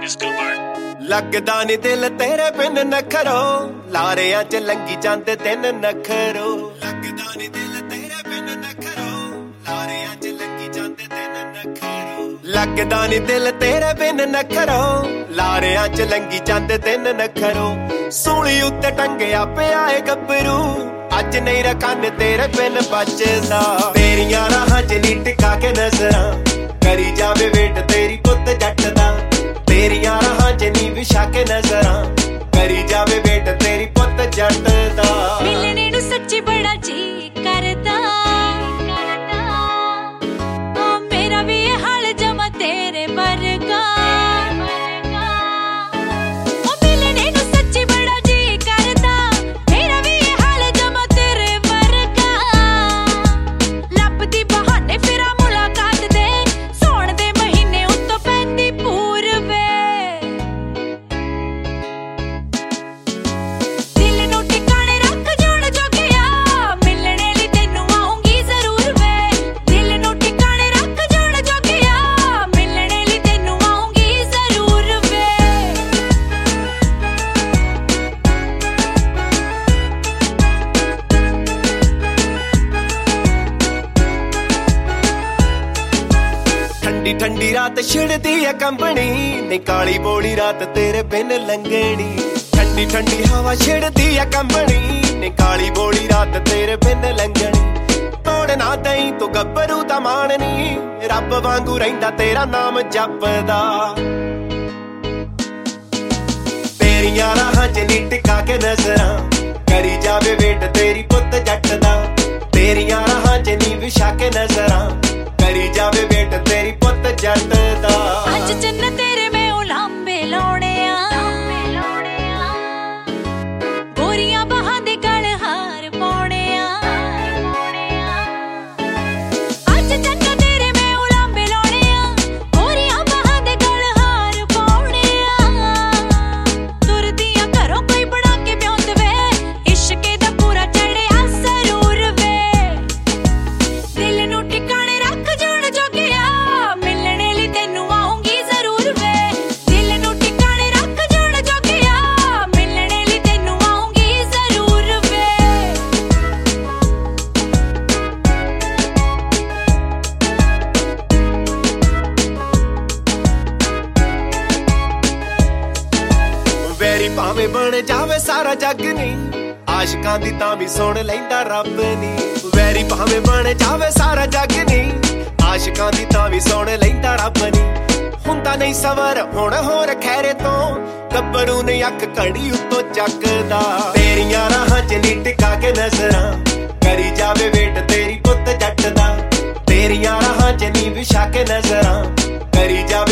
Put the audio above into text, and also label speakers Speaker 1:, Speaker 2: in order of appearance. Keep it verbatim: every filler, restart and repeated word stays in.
Speaker 1: लगदा नी दिल तेरे बिन नखरो लारियां च लंगी जांदे दिन नखरो लगदा नी दिल तेरे बिन नखरो लारियां च लंगी जांदे दिन नखरो लगदा नी दिल तेरे बिन नखरो लारियां च लंगी जांदे दिन नखरो सूली उत्ते टंगिया पिया ए गब्बरू अज नहीं रखन तेरे बिन बचदा तेरियां राहां च नी टिका के नजरां करी जावे वेट तेरी पुत जट दा तेरियां राहां च नी विछा के नजरां करी जावे वेट तेरी पुत जट दा
Speaker 2: मिलने नू सच्ची बड़ा जी करदा ओ मेरा भी ये हाल जमा तेरे वर्गा ओ मिलने नू सच्ची बड़ा जी करदा मेरा भी ये हाल जमा तेरे वर्गा लपदी बहाने फिरा मुलाकात दे सोण दे महीने उत्तों पैंदी पूरवे
Speaker 1: ठंडी ठंडी रात छिड़दी है कंबनी नी काली बोली रात तेरे बिन लंघनी ठंडी ठंडी हवा छिड़दी है कंबनी नी काली बोली रात तेरे बिन लंघनी तोड़ ना दई तू गब्बरू दा माननी रब वांगू रहिंदा तेरा नाम जपदा तेरियां राहां च नी टिका के नजरां करी जावे वेट तेरी पुत जट दा तेरियां राहां च नी विछा के नजरां करी जावे वेट तेरी पुत जट दा
Speaker 2: अज चन्न तेरे मैं उलांबे लाउणे आ गोरियां बाहां दे गल हार पाउणे आ अज चन्न तेरे मैं उलांबे लाउणे आ गोरियां बाहां दे गल हार पाउणे आ तुरदियां घरों कोई बड़ा के ब्योंद वे इश्के दा पूरा चढ़िया सरूर वे दिल नू टिकाणे रख
Speaker 1: वैरी भावे बन जावे सारा जग नी आशिकां दी तां भी सुन लैंदा रब नी वैरी भावे बन जावे सारा जग नी आशिकां दी तां भी सुन लैंदा रब नी हुंदा नहीं सवर हुण होर खैरे तो गब्बरू ने अख घड़ी उत्तों चकदा तेरियां राहां च नी टिका के नजरां करी जावे वेट तेरी पुत जट दा तेरियां राहां च नी विछा के नजरां करी जावे